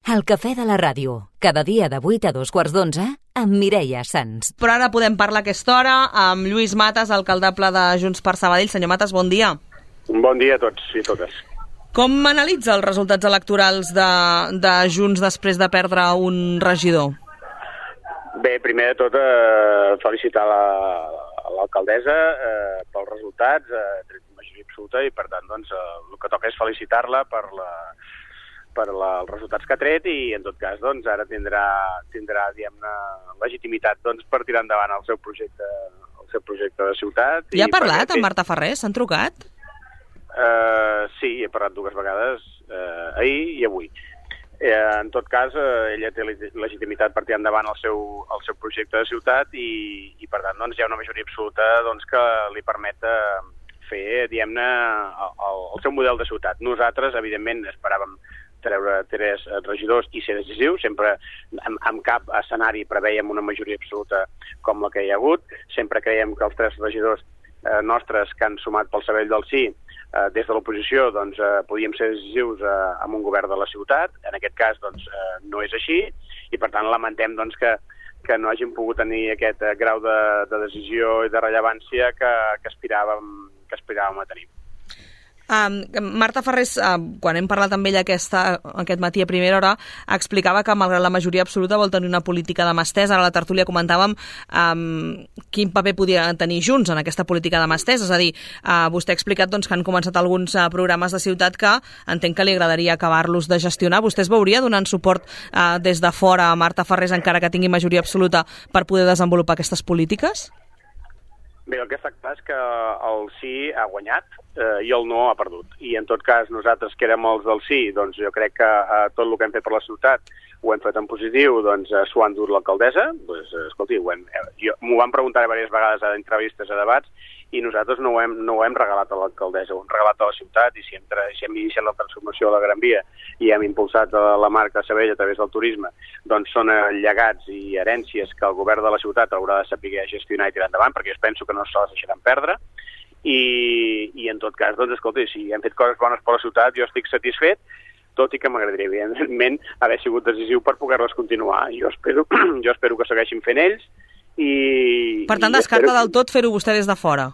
El cafè de la ràdio, cada dia de 8 a 2:15 amb Mireia Sans. Però ara podem parlar a aquesta hora amb Lluís Matas, alcaldable de Junts per Sabadell. Senyor Matas, bon dia. Bon dia a tots i totes. Com analitza els resultats electorals de Junts després de perdre un regidor? Bé, primer de tot, felicitar l'alcaldessa pels resultats, tret majoria absoluta, i per tant, doncs, el que toca és felicitar-la per els resultats que ha tret, i en tot cas, doncs, ara tindrà diguem-ne, legitimitat, doncs, per tirar endavant el seu projecte de ciutat. Ja ha parlat amb Marta Ferrer? S'han trucat? Sí, he parlat 2 vegades, ahir i avui. En tot cas, ella té legitimitat per tirar endavant el seu projecte de ciutat, i per tant, doncs, hi ha una majoria absoluta, doncs, que li permet fer, diguem-ne, el seu model de ciutat. Nosaltres, evidentment, esperàvem treure 3 regidors i ser decisius. Sempre en cap escenari preveiem una majoria absoluta com la que hi ha hagut. Sempre creiem que els 3 regidors nostres que han sumat pel Sabadell del Sí, des de l'oposició, doncs, podíem ser decisius amb un govern de la ciutat. En aquest cas, doncs, no és així, i per tant lamentem, doncs, que no hagin pogut tenir aquest grau de decisió i de rellevància que aspiràvem a tenir. Marta Ferrer, quan hem parlat amb ella aquest matí a primera hora, explicava que malgrat la majoria absoluta vol tenir una política de mà estesa. Ara a la tertúlia comentàvem quin paper podia tenir Junts en aquesta política de mà estesa. És a dir, vostè ha explicat, doncs, que han començat alguns programes de ciutat que entenc que li agradaria acabar-los de gestionar. Vostè es veuria donant suport des de fora a Marta Ferrer, encara que tingui majoria absoluta, per poder desenvolupar aquestes polítiques? Bé, el que està clar és que el sí ha guanyat i el no ha perdut. I en tot cas, nosaltres que érem els del sí, doncs jo crec que tot el que hem fet per la ciutat ho hem fet en positiu, doncs s'ho ha endut l'alcaldessa. Doncs, escolti, m'ho van preguntar diverses vegades a entrevistes, a debats, i nosaltres no ho hem regalat a l'alcaldessa, ho hem regalat a la ciutat, i si hem iniciat la transformació de la Gran Via i hem impulsat la marca Sabadell a través del turisme, doncs són llegats i herències que el govern de la ciutat haurà de saber gestionar i tirar endavant, perquè jo penso que no se les deixaran perdre, i en tot cas, doncs, escolti, si hem fet coses bones per la ciutat, jo estic satisfet, tot i que m'agradaria, evidentment, haver sigut decisiu per poder-les continuar. Jo espero que segueixin fent ells, i... Per tant, descarta del tot fer-ho vostè des de fora?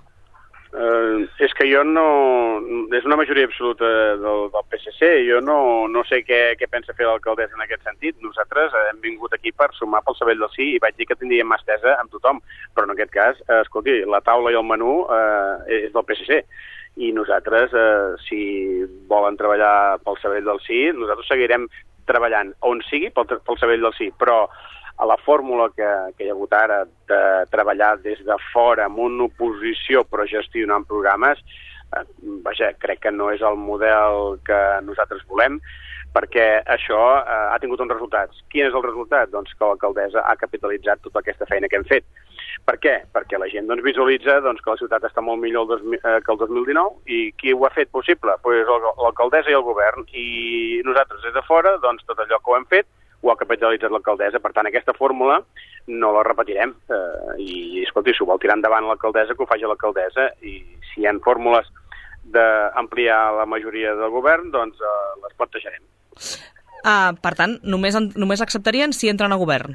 És que jo no... És una majoria absoluta del PSC. Jo no sé què pensa fer l'alcaldessa en aquest sentit. Nosaltres hem vingut aquí per sumar pel Sabadell del Sí, i vaig dir que tindríem mà estesa amb tothom. Però en aquest cas, escolti, la taula i el menú és del PSC. I nosaltres, si volen treballar pel Sabadell del Sí, nosaltres seguirem treballant on sigui pel Sabadell del Sí, però a la fórmula que hi ha hagut ara de treballar des de fora amb una oposició però gestionant programes, vaja, crec que no és el model que nosaltres volem, perquè això ha tingut uns resultats. Quin és el resultat? Doncs que l'alcaldessa ha capitalitzat tota aquesta feina que hem fet. Per què? Perquè la gent, doncs, visualitza, doncs, que la ciutat està molt millor que el 2019, i qui ho ha fet possible? Pues l'alcaldessa i el govern, i nosaltres des de fora, doncs, tot allò que ho hem fet ho ha capitalitzat l'alcaldessa. Per tant, aquesta fórmula no la repetirem, i escolti, si ho vol tirar endavant l'alcaldessa, que ho faci l'alcaldessa, i si hi ha fórmules d'ampliar la majoria del govern, doncs les plantejarem. Per tant, només acceptarien si entren a govern?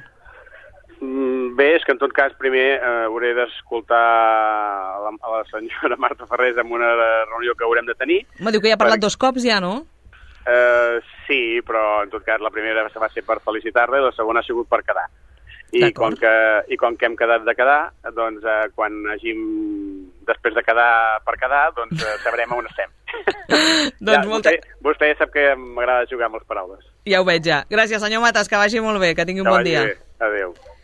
Bé, és que en tot cas primer hauré d'escoltar a la senyora Marta Ferrer en una reunió que haurem de tenir. Diu que ja ha parlat 2 cops ja, no? Sí, però en tot cas la primera va ser per felicitar-la i la segona ha sigut per quedar. I com que hem quedat de quedar, doncs quan hàgim després de quedar per quedar, doncs sabrem on estem. Doncs vostè sap que m'agrada jugar amb les paraules. Ja ho veig, ja. Gràcies, senyor Matas, que vagi molt bé, que tingui un bon dia. Adéu.